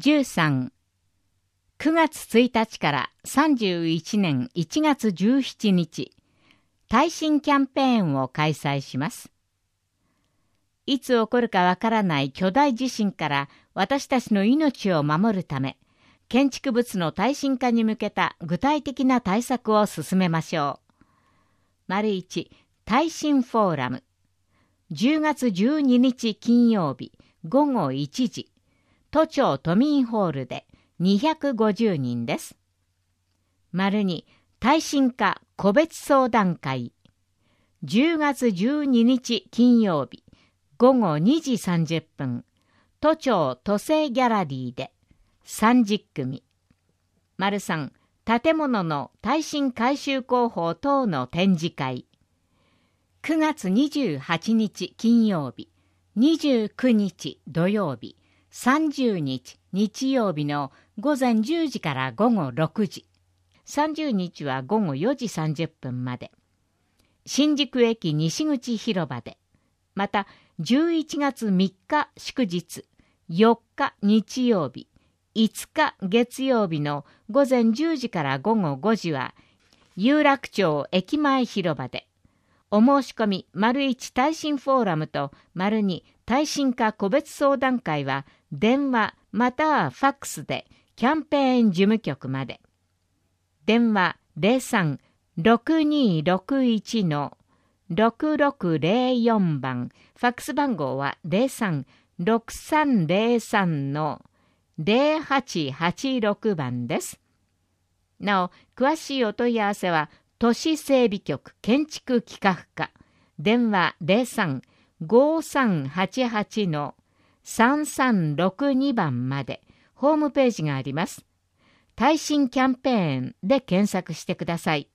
13、9月1日から31年1月17日、耐震キャンペーンを開催します。いつ起こるかわからない巨大地震から私たちの命を守るため、建築物の耐震化に向けた具体的な対策を進めましょう。1、耐震フォーラム。10月12日金曜日午後1時、都庁都民ホールで250人です。2、耐震化個別相談会。10月12日金曜日午後2時30分、都庁都政ギャラリーで30組。3、建物の耐震改修工法等の展示会。9月28日金曜日、29日土曜日、30日日曜日の午前10時から午後6時。30日は午後4時30分まで。新宿駅西口広場で。また、11月3日祝日、4日日曜日、5日月曜日の午前10時から午後5時は、有楽町駅前広場で。お申し込み、1耐震フォーラムと2耐震化個別相談会は、電話またはファックスでキャンペーン事務局まで。電話03-6261-6604番、ファックス番号は03-6303-0886番です。なお、詳しいお問い合わせは、都市整備局建築企画課、電話03-5388-3362番まで、ホームページがあります。耐震キャンペーンで検索してください。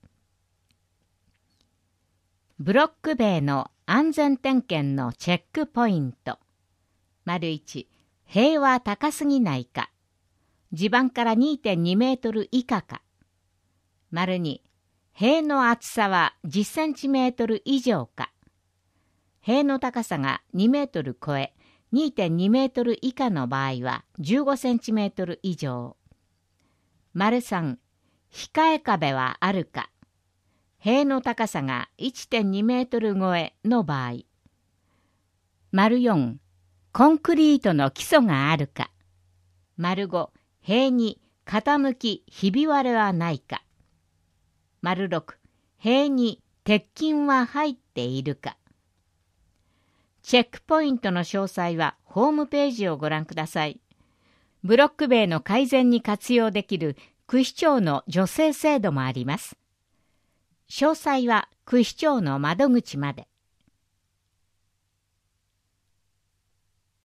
ブロック塀の安全点検のチェックポイント。1、塀は高すぎないか。地盤から 2.2 メートル以下か。2、塀の厚さは10センチメートル以上か。塀の高さが2メートル超え、2.2 メートル以下の場合は15センチメートル以上。3、控え壁はあるか。塀の高さが 1.2 メートル超えの場合。4、コンクリートの基礎があるか。5、塀に傾きひび割れはないか。6、塀に鉄筋は入っているか。チェックポイントの詳細はホームページをご覧ください。ブロック塀の改善に活用できる区市長の助成制度もあります。詳細は区市長の窓口まで。